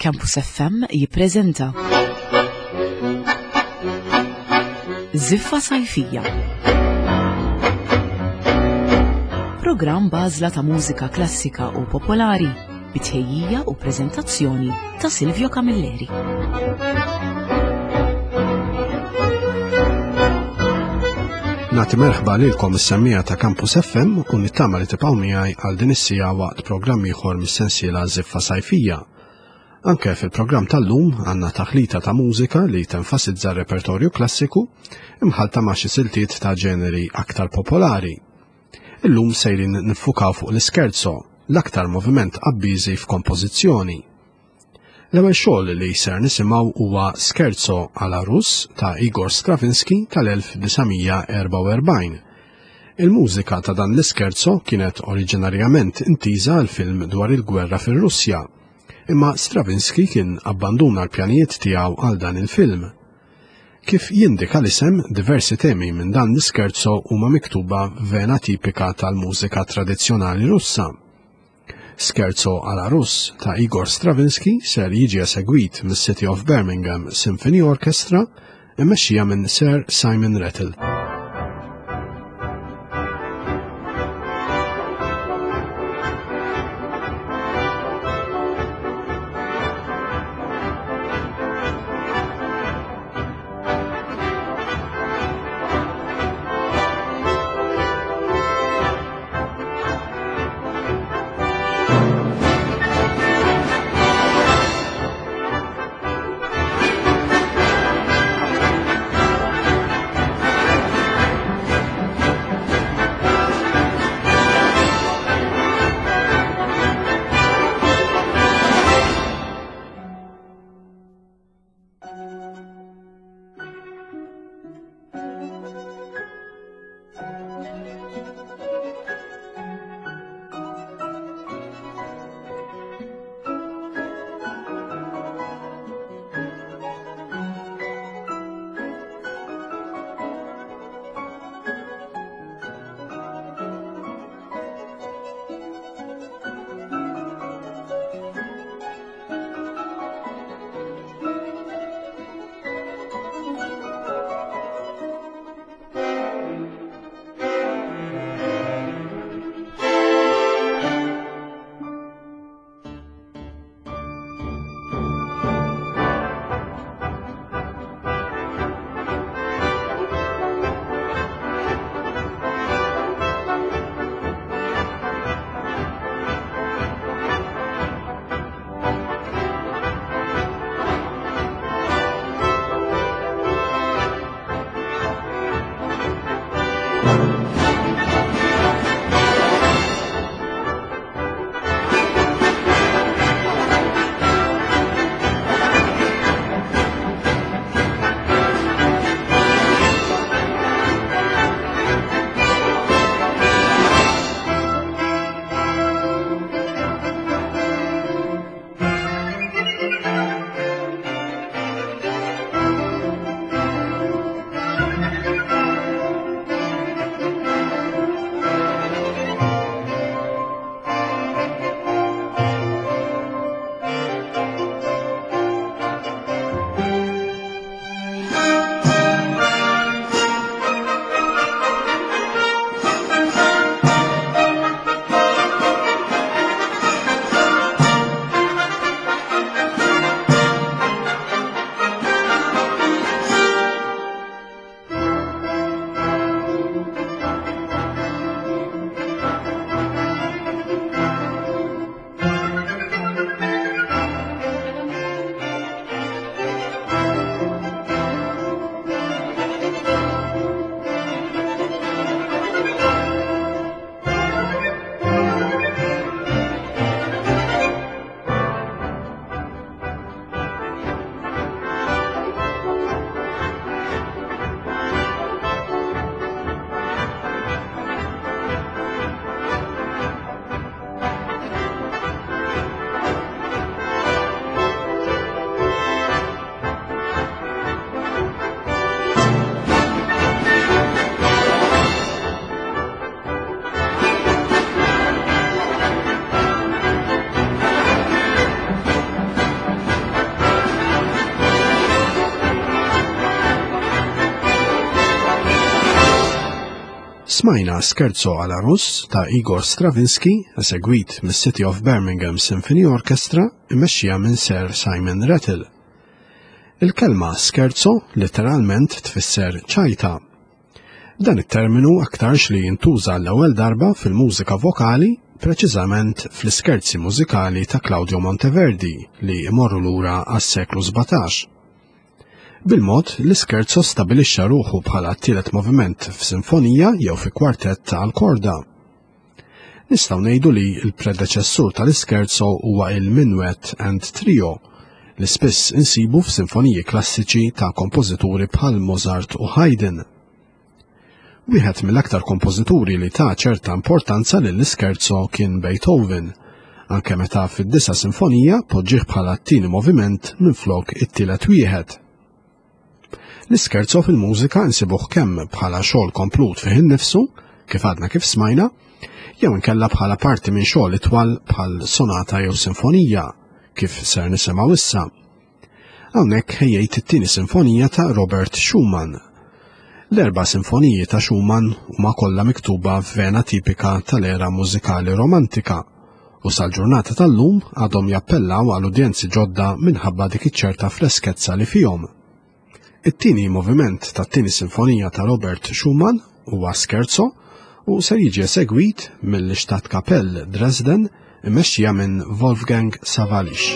Campus FM jippreżenta Ziffa Sajfija. Programm bażla ta' mużika klassika u popolari bitħejjija u preżentazzjoni ta' Silvio Camilleri. Nagħti merħba lilkom is-semmija ta' Campus FM u nittama li tibqgħu miegħi għal din is-sija waqt programm ieħor mis-sensiela Ziffa Sajfija. Anke fil-programm tal-lum għandna taħlita ta' mużika li tenfasizza r-repertorju klassiku imħalta ma' xi siltiet ta' ġeneri aktar popolari. Illum sejrin nifukaw fuq l-iskerzo, l-aktar moviment qabbiżi f'kompożizzjoni. L-ewwel xogħol li jser nisimgħu huwa Scherzo alla Russ ta' Igor Stravinsky tal-1944. Il-mużika ta' dan l-iskerzo kienet oriġinarjament intiża għal film dwar il-gwerra fir-Russja, imma Stravinsky kien abbanduna l-pjanijiet tiegħu għal dan il-film. Kif jindika l-isem, diversi temi minn dan l-iskerzo huma miktuba vena tipika tal-mużika tradizzjonali Russa. Scherzo alla Russ ta' Igor Stravinsky ser jiġi esegwit mis-City of Birmingham Symphony Orchestra immexxija minn Sir Simon Rattle. Smajna scherzo għal Russ ta' Igor Stravinsky, esegwit mis-City of Birmingham Symphony Orchestra, imexxija minn Sir Simon Rattle. Il-kelma scherzo literalment tfisser ċajta. Dan it-terminu aktarx li jintuża l-ewwel darba fil-mużika vokali, preċiżament fl-iskerzi mużikali ta' Claudio Monteverdi li imorru lura għas-seklu 17. Bil-mod, l-iskerzo stabilixxa ruħu bħala t-tielet moviment f'sinfonija jew fi kwartett għal korda. Nistgħu ngħidu li l-predeċessur tal-iskerzo huwa il-Minuet and Trio li spiss insibu f'sinfoniji klassiċi ta' kompożituri bħal Mozart u Haydn. Wieħed mill-aktar kompożituri li ta' ċerta importanza lill-iskerzo kien Beethoven, anke meta fid-9 sinfonija poġġih bħala t-tieni moviment minflok it-tielet wieħed. L-iskerzo fil-mużika insibuh kemm bħala xogħol komplut fih innifsu, kif għadna kif smajna, jew inkella bħala parti minn xogħol itwal bħal sonata jew sinfonija, kif ser nisimgħu issa. Hawnhekk ħejjejt it-tieni sinfonija ta' Robert Schumann. L-4 sinfoniji ta' Schumann huma kollha miktuba f'vena tipika tal-era mużikali romantika u sal-ġurnata tal-lum għadhom jappellaw għal udjenzi ġodda minħabba dik iċ-ċerta fleskezza li fihom. It-tieni moviment tat-tieni sinfonija ta' Robert Schumann huwa scherzo u ser jiġi segwit mill-Stadtkapell Dresden imexxija minn Wolfgang Sawallisch.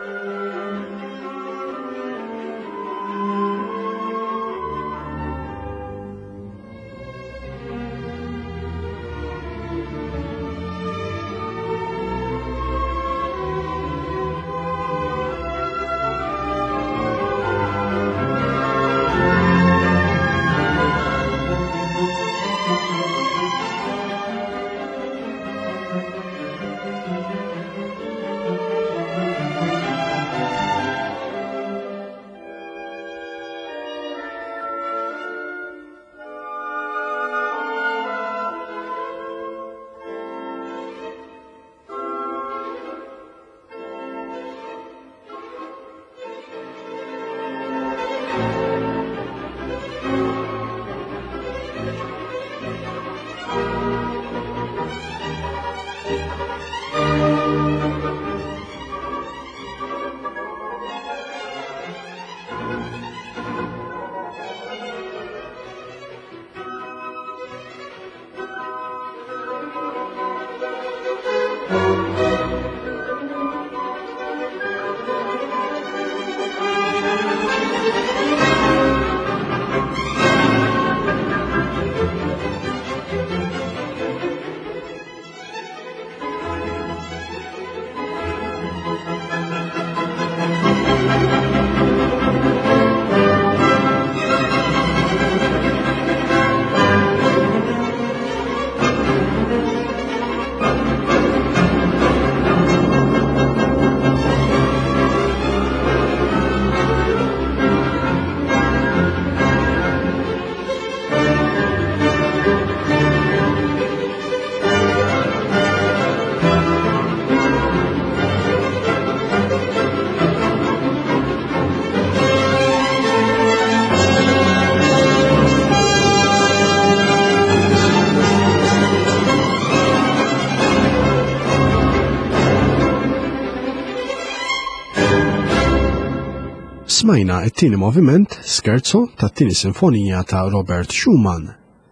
Smajna it-tieni moviment scherzo tat-tieni sinfonija ta' Robert Schumann.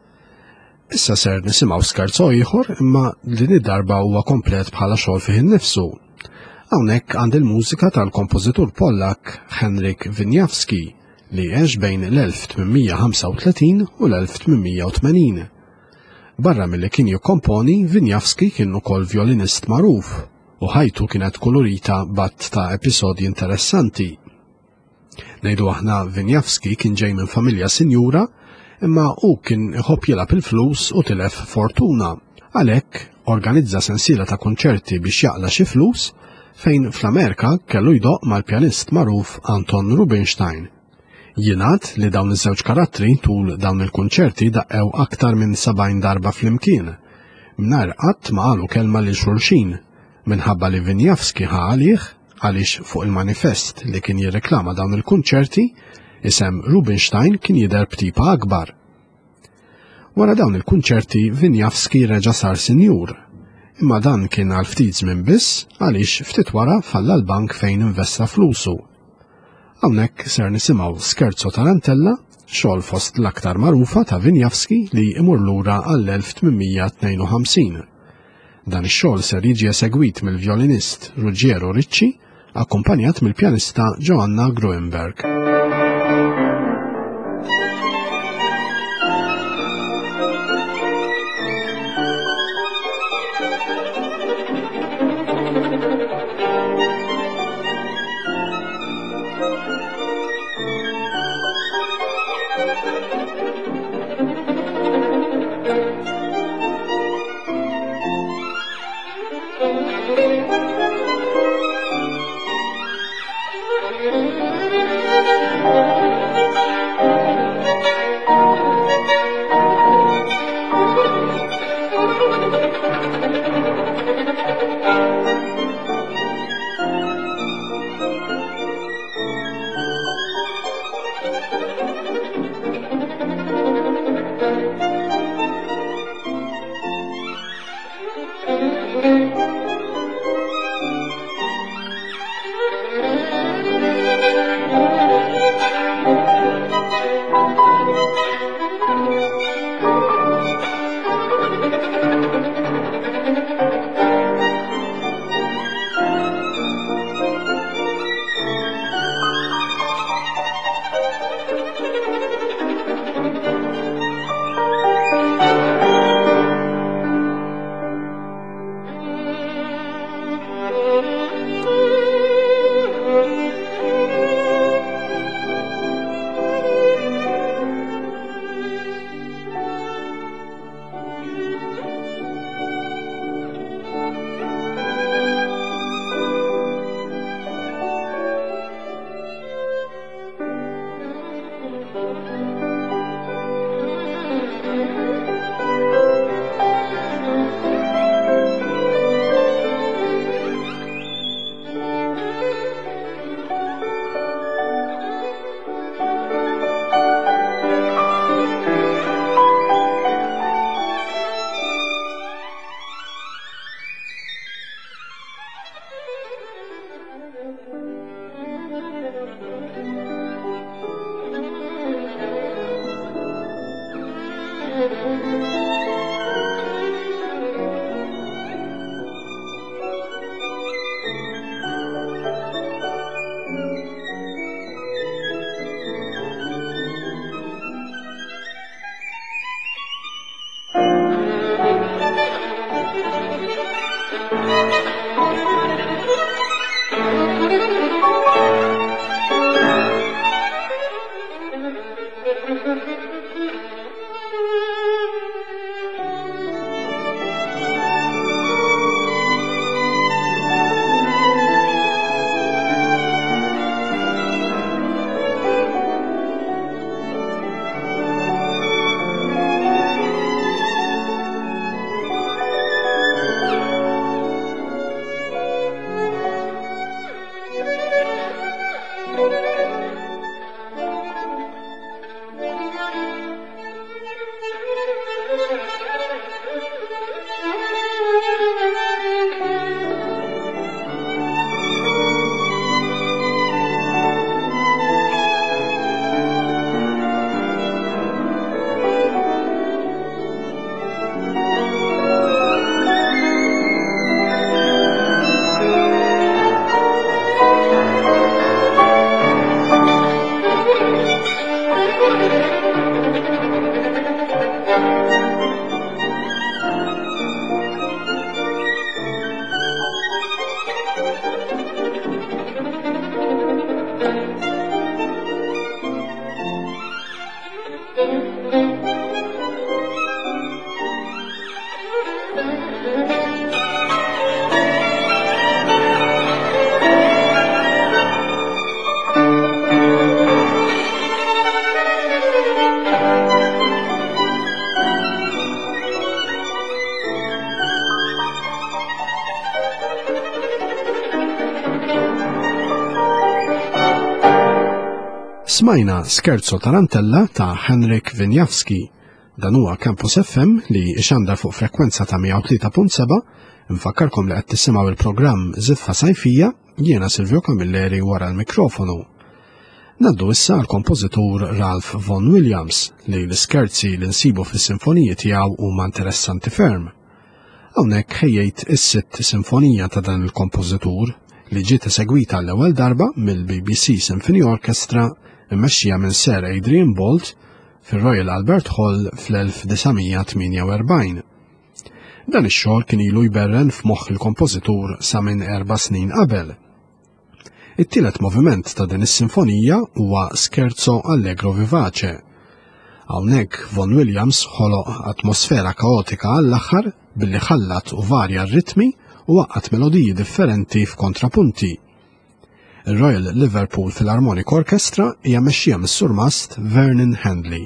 Issa ser nisimgħu scherzo ieħor imma din id-darba huwa komplet bħala xogħol fih innifsu. Hawnhekk għand il-mużika tal-kompożitur Pollak Henryk Wieniawski li għex bejn l-1835 u l-1880. Barra milli kien jikkomponi, Wieniawski kien ukoll violinist magħruf u ħajtu kienet kolorita batt ta' episodji interessanti. Ngħidu aħna Wieniawski kien ġej minn familja sinjura, imma hu kien iħobb jilgħab il-flus u tilef fortuna. Għalhekk organizza sensiela ta' konċerti biex jaqla xi flus fejn fl-Amerika kellu jdoq mal-pjanist magħruf Anton Rubinstein. Jingħad li dawn iż-żewġ karattri tul dawn il-kunċerti daqqew aktar minn 70 darba flimkien. Mingħajr qatt ma qalu kelma lil xulxin minħabba li Wieniawski ħa għalih għaliex fuq il-manifest li kien jirreklama dawn il-kunċerti isem Rubinstein kien jidher b'tipa akbar. Wara dawn il-kunċerti Wieniawski reġa' sar sinjur, imma dan kien għal ftit żmien biss għaliex ftit wara falla l-bank fejn investa flusu. Hawnhekk ser nisimgħu scherzo tarantella, xogħol fost l-aktar magħrufa ta' Wieniawski li imur lura għall-1852. Dan ix-xogħol ser jiġi esegwit mill-vjolinist Ruggiero Ricci akkumpanjat mill-pjanista Joanna Gruenberg. Smajna Scherzo Tarantella ta' Henryk Wieniawski. Dan huwa Campus FM li ixandar fuq frekwenza ta' 103.7. Infakkarkom li qed tissimgħu il-programm Ziffa Sajfija, jiena Silvio Camilleri wara l-mikrofonu. Naddu issa l-kompożitur Ralph Vaughan Williams li l-iskerzi li nsibu fis-sinfoniji tiegħu huma interessanti ferm. Hawnhekk ħejjejt is-sitt sinfonija ta' dan il-kompożitur li ġiet esegwita l-ewwel darba mill-BBC Symphony Orchestra immexxija minn Sir Adrian Boult fir-Royal Albert Hall fl-1948. Dan ix-xogħol kien ilu jberren f'moħħ il-kompożitur sa minn 4 snin qabel. It-tielet moviment ta' din is-sinfonija huwa Scherzo Allegro Vivace. Hawnhekk Vaughan Williams ħoloq atmosfera kaotika għall-aħħar billi ħallat u varja r-ritmi u waqqat melodiji differenti f'kontrapunti. Il-Royal Liverpool Philharmonic Orchestra hija mexxija mis-surmast Vernon Handley.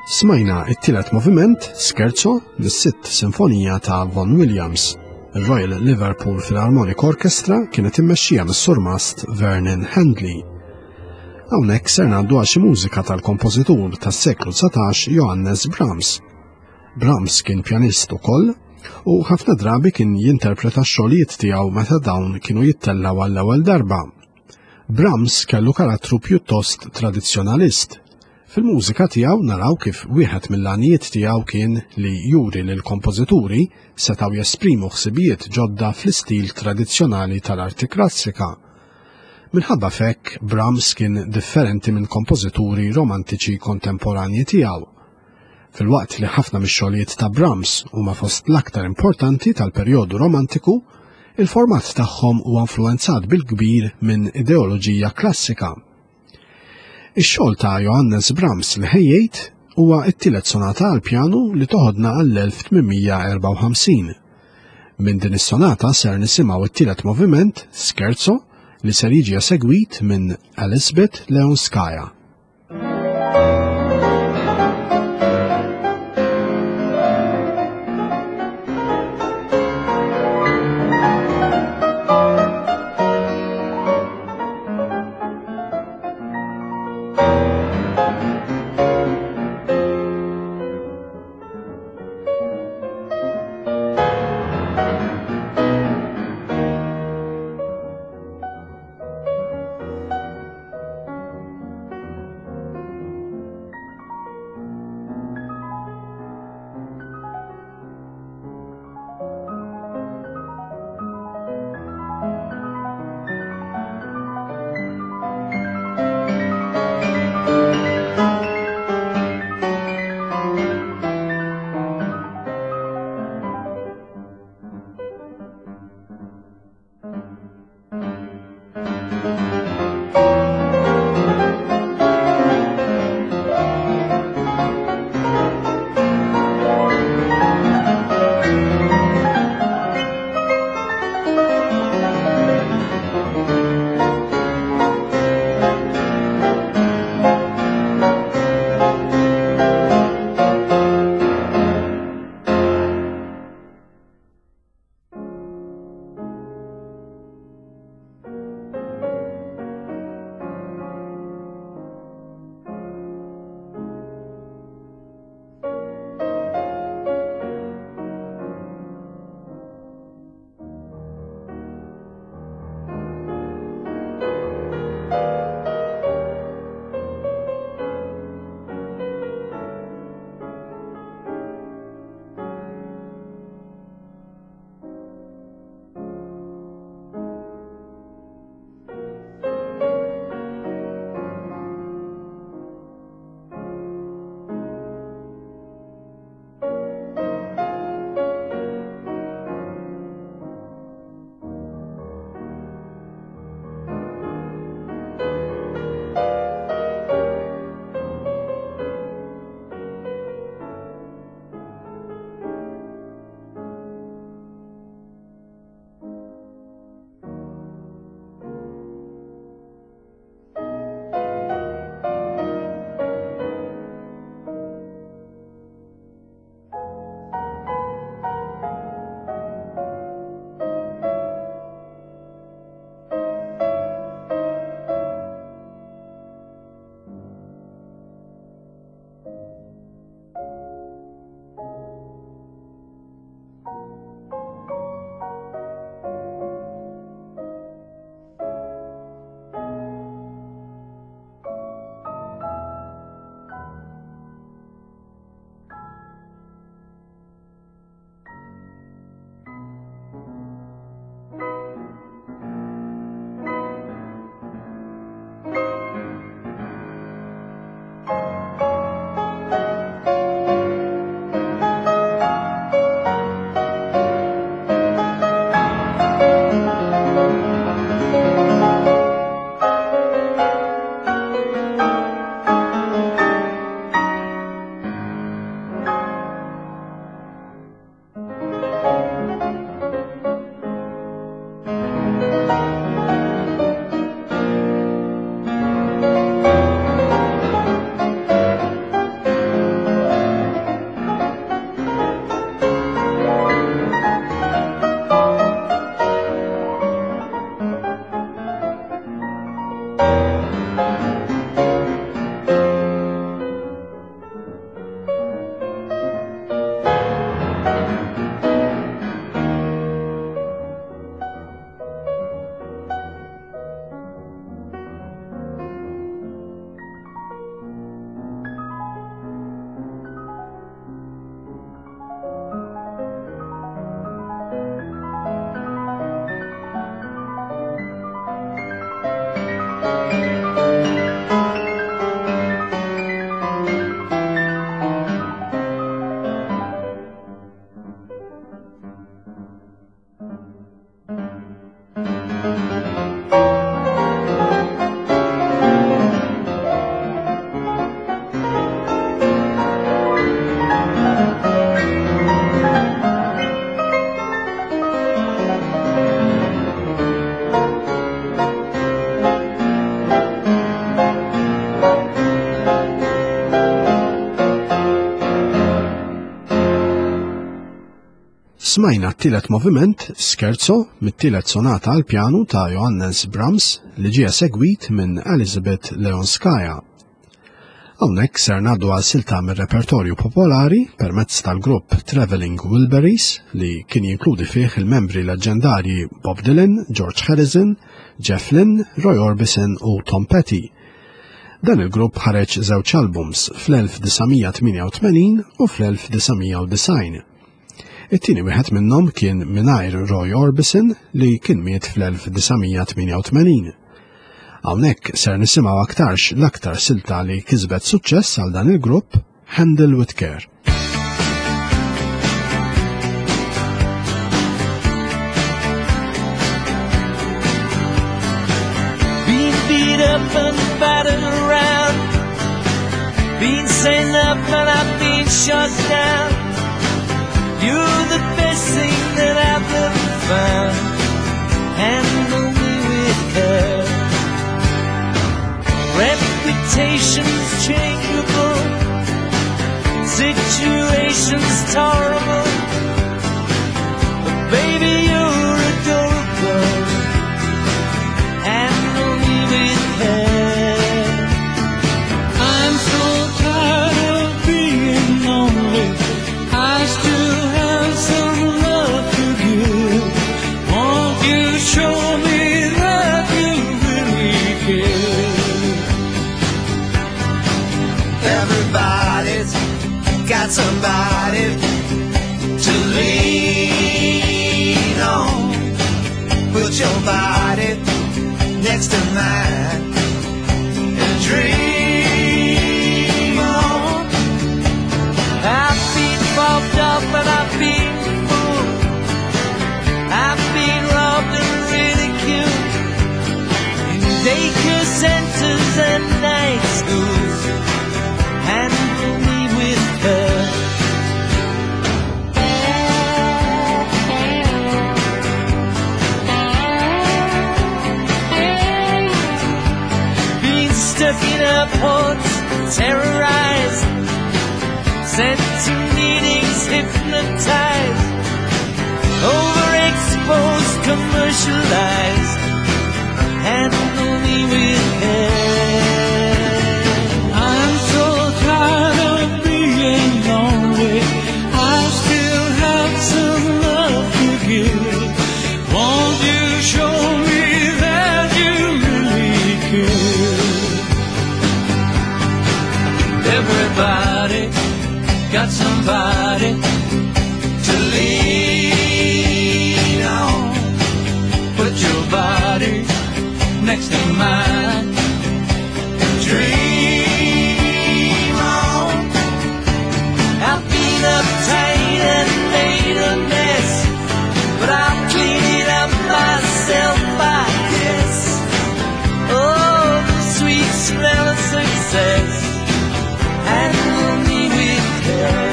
Smajna it-tielet moviment, Scherzo, mis-sitt sinfonija ta' Vaughan Williams. Il-Royal Liverpool Philharmonic Orchestra kienet immexxija mis-surmast Vernon Handley. Hawnhekk ser ngħaddu għal xi mużika tal-kompożitur tas-seklu 19 Johannes Brahms. Brahms kien pjanist ukoll u ħafna drabi kien jinterpreta x-xogħlijiet tiegħu meta dawn kienu jittellaw għall-ewwel darba. Brahms kellu karattru pjuttost tradizzjonalist. Fil-mużika tiegħu naraw kif wieħed mill-għanijiet tiegħu kien li juri lil kompożituri setgħu jesprimu ħsibijiet ġodda fl-istil tradizzjonali tal-arti klassika. Minħabba fekk Brahms kien differenti minn kompożituri romantiċi kontemporanji tiegħu. Fil-waqt li ħafna mix-xogħlijiet ta' Brahms huma fost l-aktar importanti tal-perjodu romantiku, il-format tagħhom huwa influenzat bil-kbir minn ideoloġija klassika. Ix-xogħol ta' Johannes Brahms li ħejjejt huwa t-tielet sonata għal pjanu li toħodna għall-1854. Minn din is-sonata ser nisimgħu t-tielet moviment, Scherzo, li ser jiġi segwit minn Elizabeth Leonskaya. Smajna t-tielet moviment, scherzo, mit-tielet sonata għal pjanu ta' Johannes Brahms li ġie segwit minn Elizabeth Leonskaya. Hawnhekk ser ngħaddu għal silta mir-repertorju popolari permezz tal-grupp Traveling Wilburys li kien jinkludi fih il-membri leġendarji Bob Dylan, George Harrison, Jeff Lynne, Roy Orbison u Tom Petty. Dan il-grupp ħareġ żewġ albums fl-1988 u fl-1990. It-tieni wieħed minnhom kien mingħajr Roy Orbison li kien miet fl-1988. Hawnhekk ser nisimgħu aktarx l-aktar silta li kisbet suċċess għal dan il-grupp, Handle with Care. Being beat up and battered around, being sent up and I've been shut down. You're the best thing that I've ever found. Handle me with care. Reputation's changeable, situation's tolerable, but baby you're adorable. Handle me with care. I'm so tired of being lonely. I still have some love to give. Won't you show me that you really care? Everybody's got somebody to lean on. Put your body next to mine and dream on. I've been bumped up and I've been fooled. I've been robbed and ridiculed in daycare centers and night schools. Handle me with care. Being stuck in airports, terrorized, sent to meetings, hypnotized, overexposed, commercialized. Handle me with care. I'm so tired of being lonely. I still have some love to give. Won't you show me that you really care? Everybody got somebody to lean on. Put your body next to mine and dream on. I've been uptight and made a mess, but I'll clean it up myself, I guess. Oh, the sweet smell of success. Handle me with care.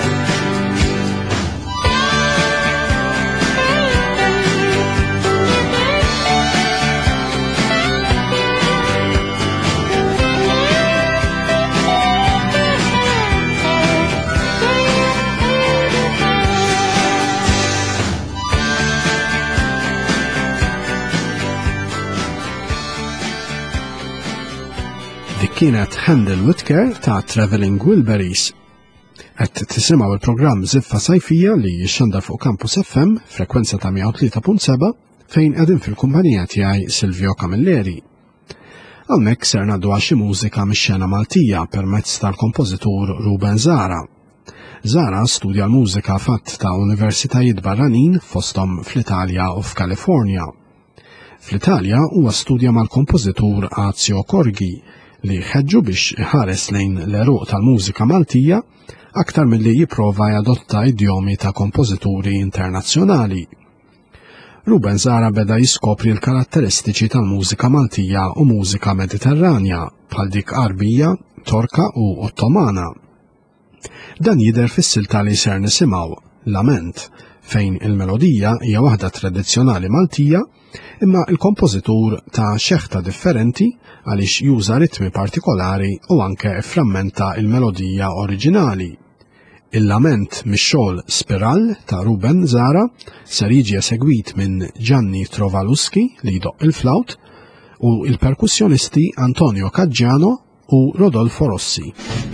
Kienet Handle with Care ta' Traveling Wilburys. Qed tisimgħu il-programm Ziffa Sajfija li jixxandar fuq Campus FM frekwenza ta' 103.7 fejn qegħdin fil-kumpanija tiegħi Silvio Camilleri. Hawnhekk ser ngħaddu għal xi mużika mix-xena Maltija permezz tal-kompożitur Ruben Zara. Zara studja l-mużika fatt ta' universitajiet barranin fosthom fl-Italja u f'Kalifornja. Fl-Italja huwa studja mal-kompożitur Azio Corgi li ħeġġu biex iħares lejn l-eruq tal-mużika Maltija aktar milli jipprova jadotta idjomi ta' kompożituri internazzjonali. Ruben Zara beda jiskopri l-karatteristiċi tal-mużika Maltija u mużika mediterranja bħal dik Arbija, Torka u Ottomana. Dan jidher fis-silta li ser nisimgħu, Lament, fejn il-melodija hija waħda tradizzjonali Maltija imma il-kompożitur ta' xeħta differenti għaliex juża ritmi partikolari u anke frammenta il-melodija oriġinali. Il-lament mix-xogħol Spiral ta' Ruben Zara ser jiġi esegwit minn Gianni Trovaluski li jdoq il-flawt u il-perkussjonisti Antonio Caggiano u Rodolfo Rossi.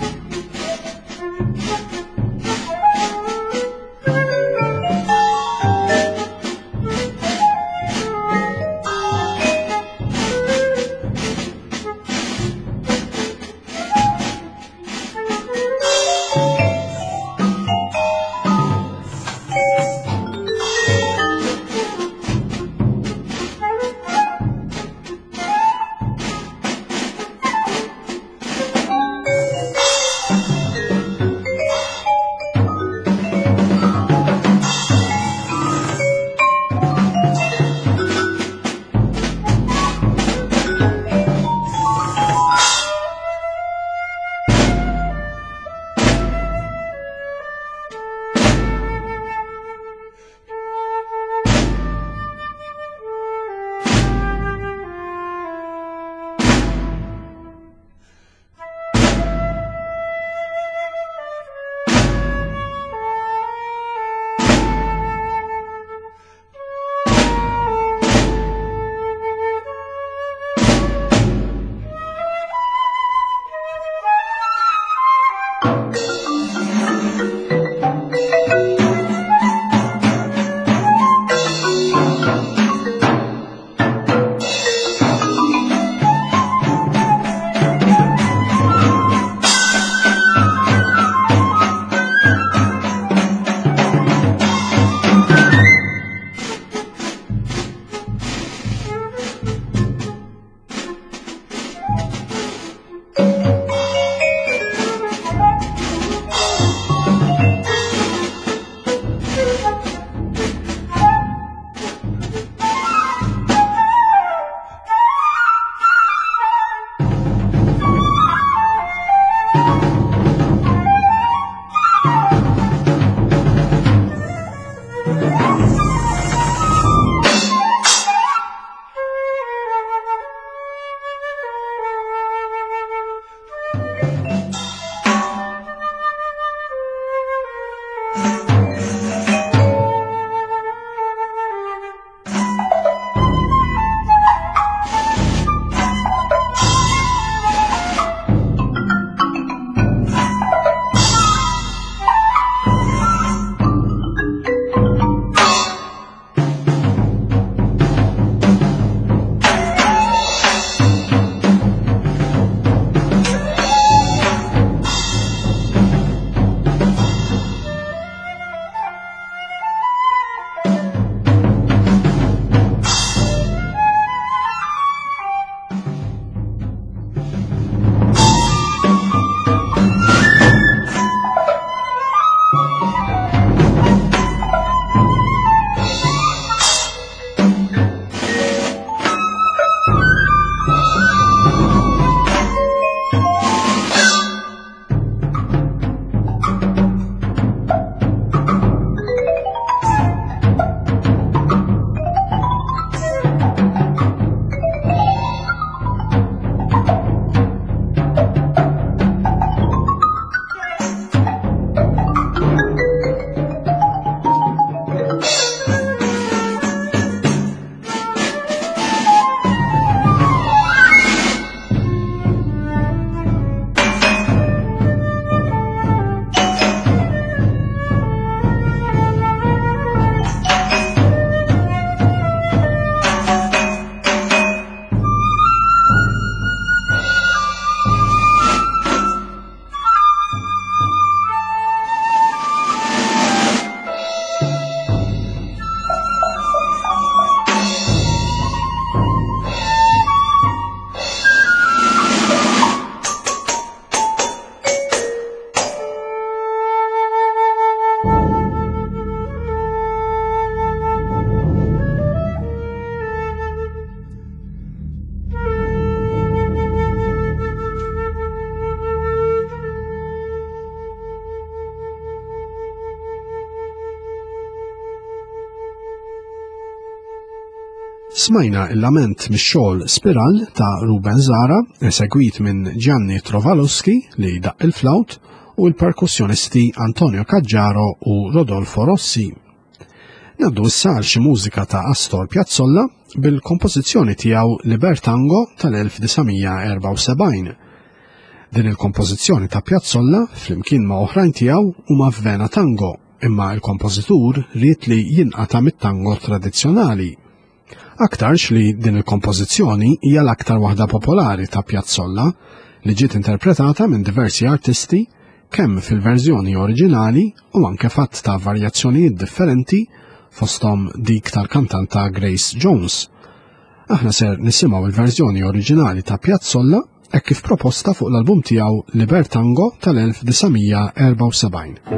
Smajna il-lament mix-xogħol Spiral ta' Ruben Zara, esegwit minn Gianni Trovaluski li daq il-flawt u l-perkussjonisti Antonio Caggiaro u Rodolfo Rossi. Naddu issa għal xi mużika ta' Astor Piazzolla bil-kompożizzjoni tiegħu Libertango tal-1974. Din il-kompożizzjoni ta' Piazzolla flimkien ma' oħrajn tiegħu huma f'vena tango, imma l-kompożitur ried li jinqata' mit-tango tradizzjonali. Aktarx li din il-kompożizzjoni hija l-aktar waħda popolari ta' Piazzolla li ġiet interpretata minn diversi artisti kemm fil-verżjoni oriġinali u anke fatt ta' varjazzjonijiet differenti fosthom dik tal-kantanta Grace Jones. Aħna ser nisimgħu il-verżjoni oriġinali ta' Piazzolla hekk kif proposta fuq l-album tiegħu Libertango tal-1974.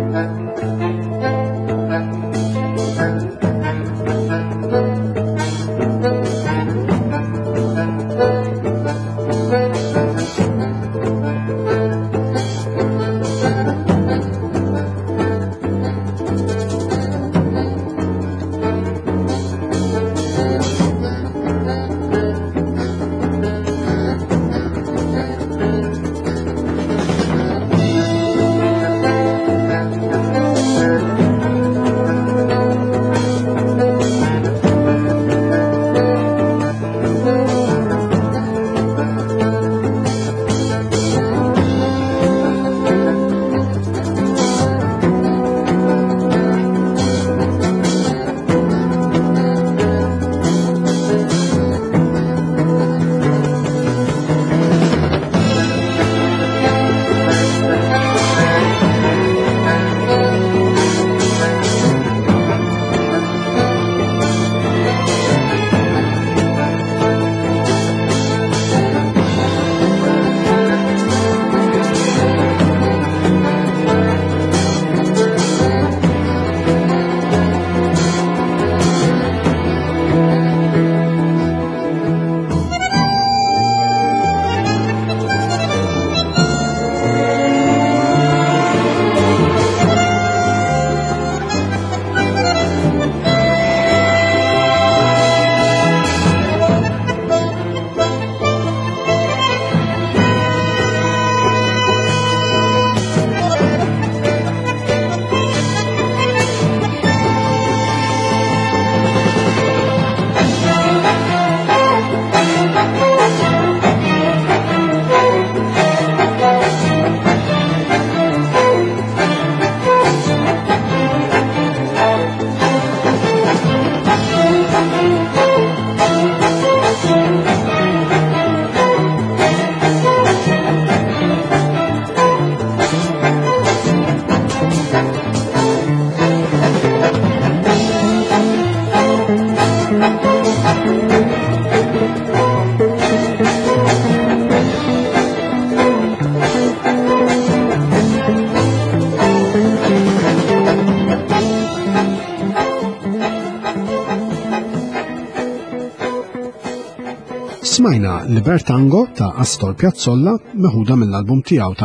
Smajna Libertango ta' Astor Piazzolla meħuda mill-album tiegħu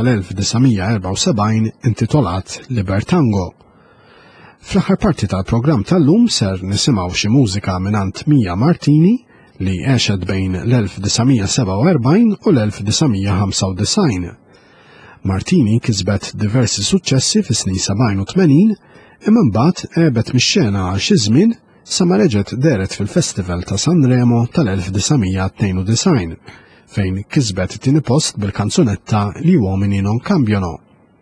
tal-1974 intitolat Libertango. Fl-aħħar parti tal-programm tal-lum ser nisimgħu xi mużika minant Mia Martini li għexet bejn l-1947 u l-1995. Martini kisbet diversi suċċessi fis-snin 70 u 80 imma mbagħad qebet mix-xena għal xi żmien sa ma reġgħet deret fil-Festival ta' Sanremo tal-1992 fejn kisbet it-tieni post bil-kanzunetta Gli uomini non cambiano.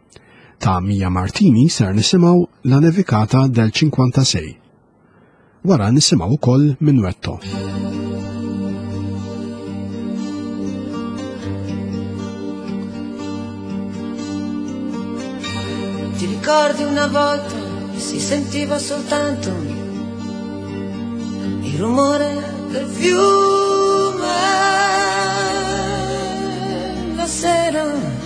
Ta' Mia Martini ser nisimgħu La nevicata del 56. Wara nisimgħu ukoll Minuetto. Ti ricordi una volta si sentiva soltanto il rumore del fiume la sera?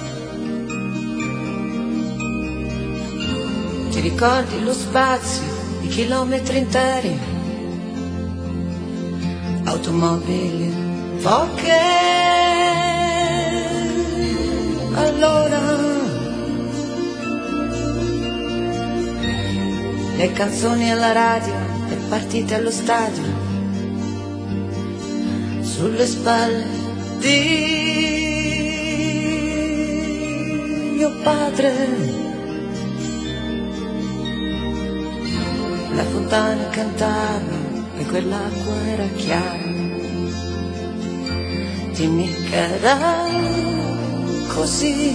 Ti ricordi lo spazio di chilometri interi, automobili, poche allora? Le canzoni alla radio, le partite allo stadio, sulle spalle di mio padre. La fontana cantava e quell'acqua era chiara. Dimmi che era così.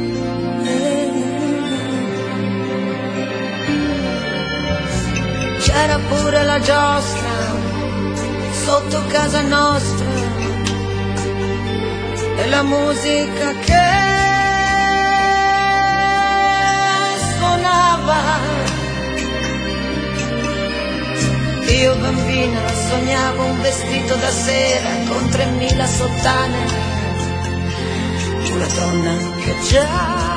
C'era pure la giostra sotto casa nostra e la musica che suonava. Io bambina sognavo un vestito da sera con 3000 sottane, una donna che già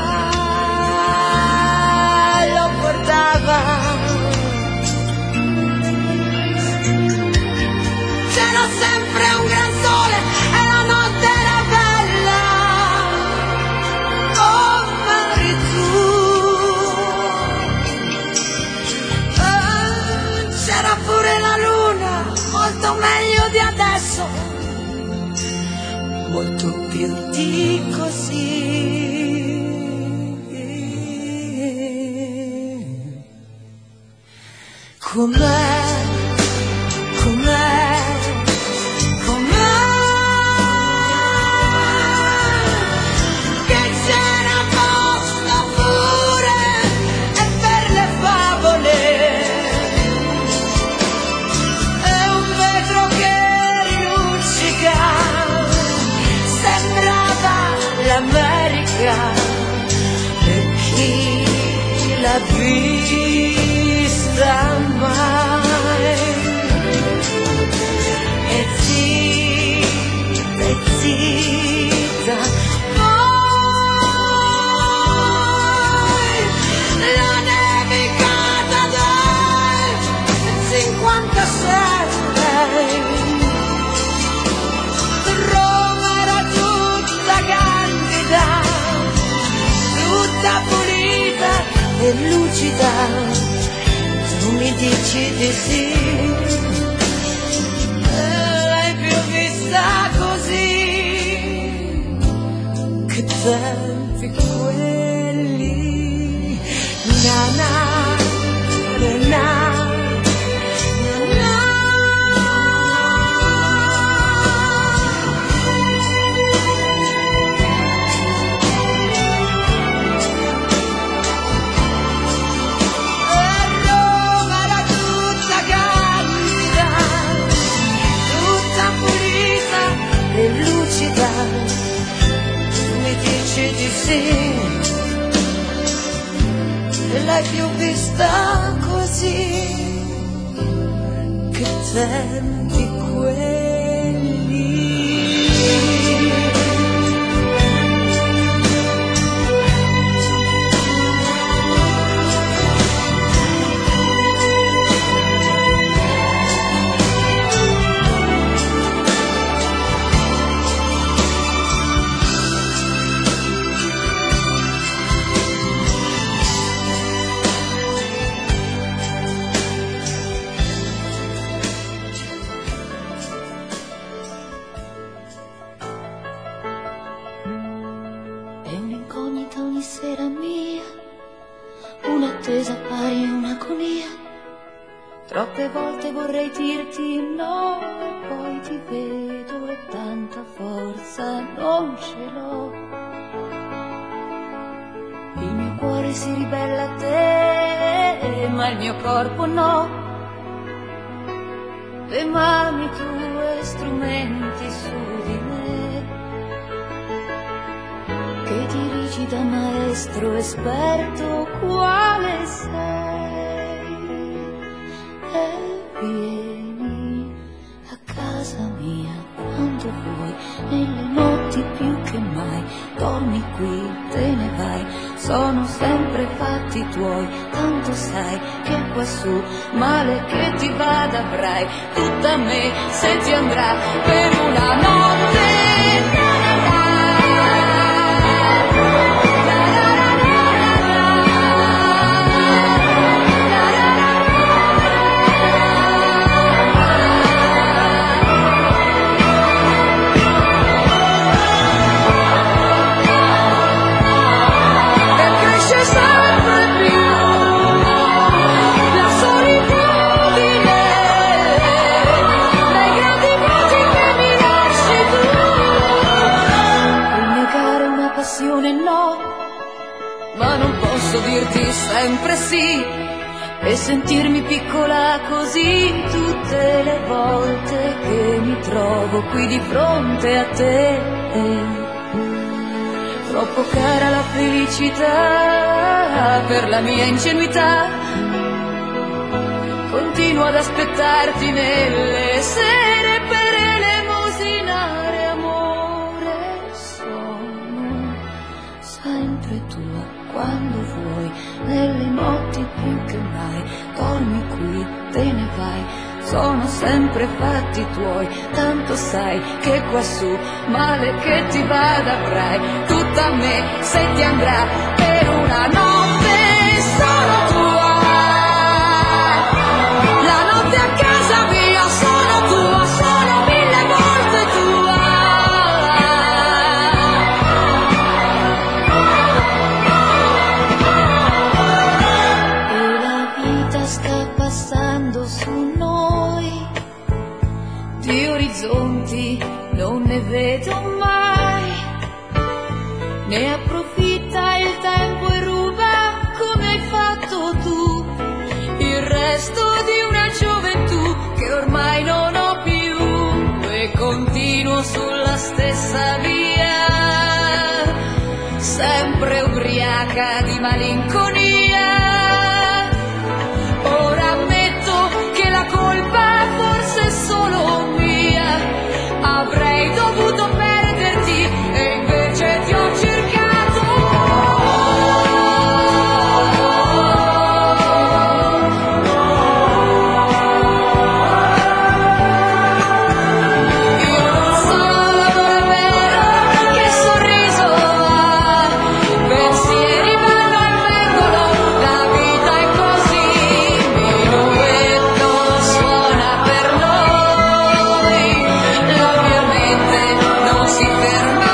lo portava. C'era sempre un gran sole e la notte era bella come eri tu. C'era pure la luna, molto meglio di adesso, molto più di così. Com'è? Per chi l'ha vista mai, e zitta, poi la nevicata del 57, Roma era tutta candida, tutta pulita e lucida. Tu mi dici di sì, l'hai più vista così. Che tempi quelli, na na na na. Tu mi dici di sì, e l'hai più vista così. Che tempi quelli. Un'attesa pari un'agonia. Troppe volte vorrei dirti no, e poi ti vedo e tanta forza non ce l'ho. Il mio cuore si ribella a te, ma il mio corpo no. Le mani tue strumenti su di me, che dirigi da maestro esperto quale sei, e vieni a casa mia quando vuoi, nelle notti più che mai. Dormi qui, te ne vai, sono sempre fatti tuoi, tanto sai che quassù male che ti vada avrai tutta me se ti andrà per una notte. sempre sì, e sentirmi piccola così tutte le volte che mi trovo qui di fronte a te. Troppo cara la felicità per la mia ingenuità, continuo ad aspettarti nelle sere per elemosinare amore. Sono sempre tua quando vuoi, nelle notti più che mai. Dormi qui, te ne vai, sono sempre fatti tuoi. Tanto sai che quassù male che ti vada avrai tutta me se ti andrà per una notte sono tua. La notte a casa mia sono tua, sono 1000 volte tua. E la vita sta passando su noi, di orizzonti non ne vedo mai. Ne approfitta il tempo e ruba come hai fatto tu il resto di una gioventù che ormai non ho più, e continuo sulla stessa via, sempre ubriaca di malinconia. Ora ammetto che la colpa forse è solo mia, avrei dovuto perderti e invece ti ho cercato. Io non so davvero che sorriso ha, pensieri vanno e vengono, la vita è così, minuetto suona per noi, la mia mente non si ferma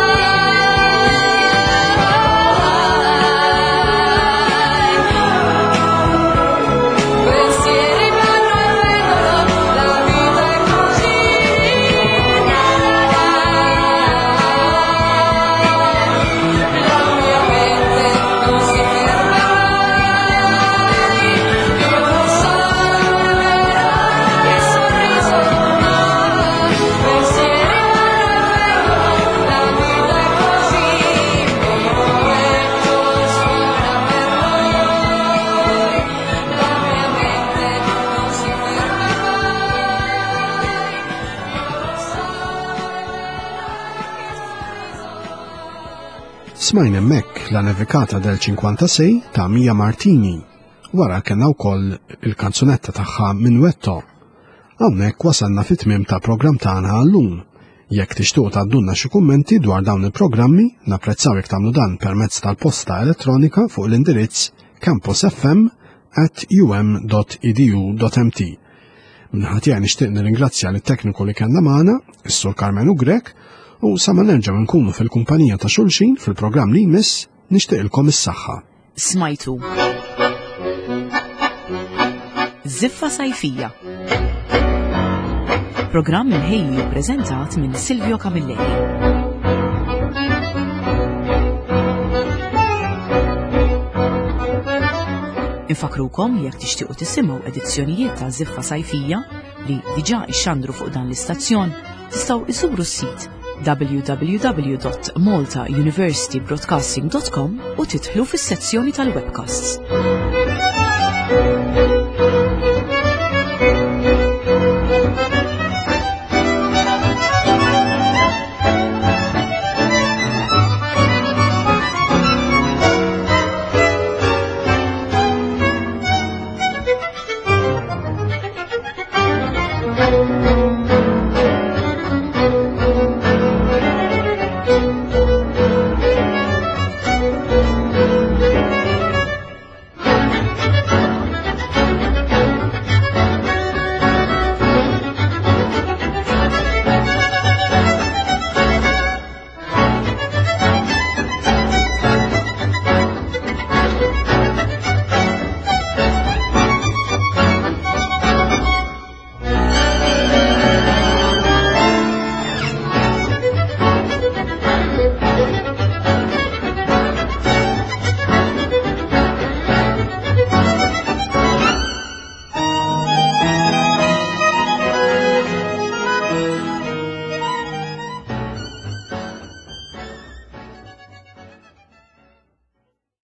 mai. Pensieri vanno e vengono, la vita è così, la mia mente non si ferma mai. Io non so davvero che sorriso ha, pensieri vanno e vengono, la vita è così, minuetto suona per noi, la mia mente non si ferma mai. Io non so Smajna hemmhekk la nevikata del 56 ta' Mia Martini, wara kellna wkoll il-kanzunetta tagħha Minuetto. Hawnhekk wasalna fit-tmiem ta' programm tagħna llum. Jekk tixtiequ tgħaddulna xi kummenti dwar dawn il-programmi, napprezzaw jekk tagħmlu dan permezz tal-posta elettronika fuq l-indirizz campusfm@um.edu.mt. Minħat tiegħi nixtieq nirringrazzja lit-tekniku li kellna magħna, is-Sur Carmenu Grek, u sa ma nerġgħu nkunu fil-kumpanija ta' xulxin fil-programm li jmiss nixtieqilkom is-saħħa. Smajtu Ziffa Sajfija, programm inħejji u preżentat minn Silvio Camilleri. Infakrukom li jekk tixtiequ tisimgħu edizzjonijiet ta' Ziffa Sajfija li diġà ixxandru fuq dan l-istazzjon, tistgħu iżuru s-sit www.maltauniversitybroadcasting.com u tidħlu fis-sezzjoni tal-webcasts.